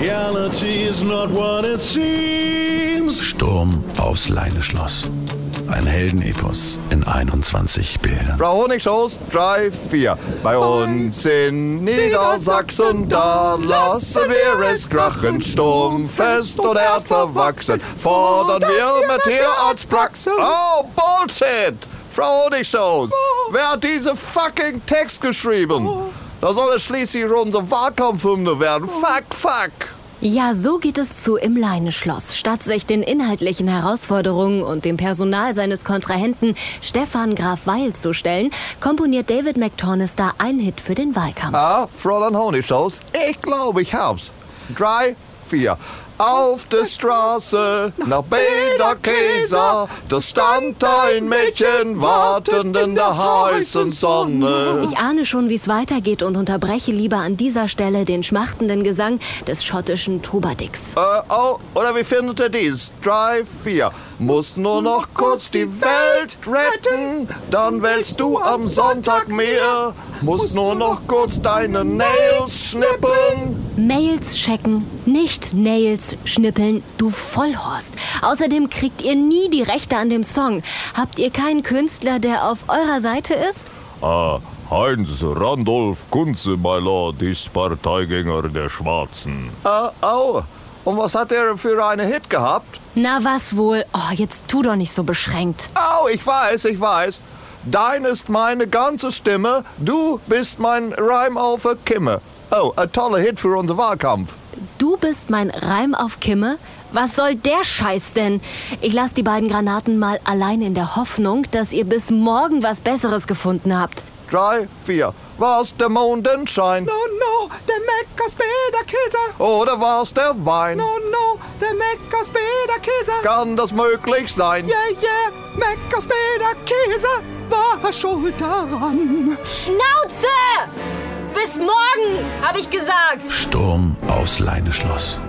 Reality is not what it seems. Sturm aufs Leineschloss. Ein Heldenepos in 21 Bildern. Frau Honigstoß, 3, 4. Bei uns in Niedersachsen, da lassen wir es krachen. Sturmfest und erdverwachsen, fordern wir mit Tierarztpraxen. Oh, Bullshit! Frau Honigstoß, wer hat diese fucking Text geschrieben? Da soll es schließlich unsere Wahlkampfhymne werden. Fuck. Ja, so geht es zu im Leineschloss. Statt sich den inhaltlichen Herausforderungen und dem Personal seines Kontrahenten Stefan Graf Weil zu stellen, komponiert David McTornister einen Hit für den Wahlkampf. Fräulein Honigstoß, ich glaube, ich hab's. 3, 4. Auf der Straße nach Bederkäser, da stand ein Mädchen wartend in der heißen Sonne. Ich ahne schon, wie es weitergeht und unterbreche lieber an dieser Stelle den schmachtenden Gesang des schottischen Trubadix. Oder wie findet ihr dies? 3, 4. Musst nur noch kurz die Welt retten, dann wählst du am Sonntag mehr. Musst nur noch kurz deine Nails schnippeln. Mails checken, nicht Nails schnippeln, du Vollhorst. Außerdem kriegt ihr nie die Rechte an dem Song. Habt ihr keinen Künstler, der auf eurer Seite ist? Heinz Randolph Kunze, my lord, ist Parteigänger der Schwarzen. Und was hat er für einen Hit gehabt? Na was wohl? Oh, jetzt tu doch nicht so beschränkt. Ich weiß. Dein ist meine ganze Stimme, du bist mein Reim auf der Kimme. Ein toller Hit für unseren Wahlkampf. Du bist mein Reim auf Kimme? Was soll der Scheiß denn? Ich lasse die beiden Granaten mal allein in der Hoffnung, dass ihr bis morgen was Besseres gefunden habt. 3, 4. War's der Mondenschein? No, der Meckersbäder-Käse. Oder war's der Wein? No, der Meckersbäder-Käse. Kann das möglich sein? Yeah, Meckersbäder-Käse war schuld daran. Schnauze! Bis morgen, hab ich gesagt. Sturm aufs Leineschloss.